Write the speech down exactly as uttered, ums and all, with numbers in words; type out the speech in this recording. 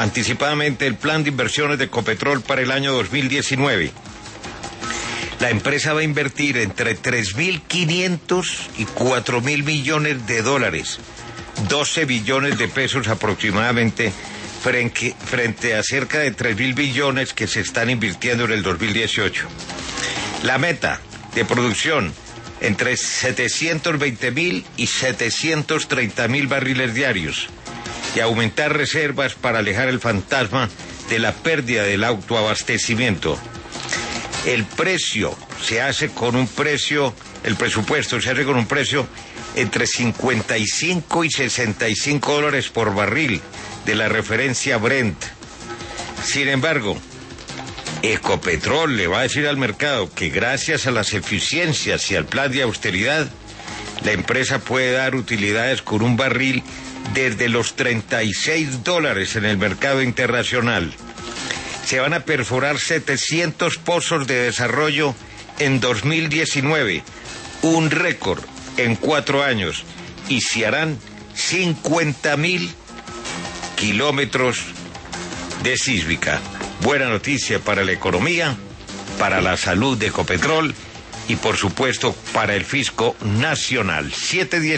anticipadamente el plan de inversiones de Ecopetrol para el año dos mil diecinueve. La empresa va a invertir entre tres mil quinientos y cuatro mil millones de dólares, doce billones de pesos aproximadamente, frente, frente a cerca de tres mil billones que se están invirtiendo en el dos mil dieciocho. La meta de producción entre setecientos veinte mil y setecientos treinta mil barriles diarios, y aumentar reservas para alejar el fantasma de la pérdida del autoabastecimiento. El precio se hace con un precio, el presupuesto se hace con un precio entre cincuenta y cinco y sesenta y cinco dólares por barril de la referencia Brent. Sin embargo, Ecopetrol le va a decir al mercado que gracias a las eficiencias y al plan de austeridad, la empresa puede dar utilidades con un barril desde los treinta y seis dólares en el mercado internacional. Se van a perforar setecientos pozos de desarrollo en dos mil diecinueve, un récord en cuatro años, y se harán cincuenta mil kilómetros de sísmica. Buena noticia para la economía, para la salud de Ecopetrol y por supuesto para el fisco nacional. siete diez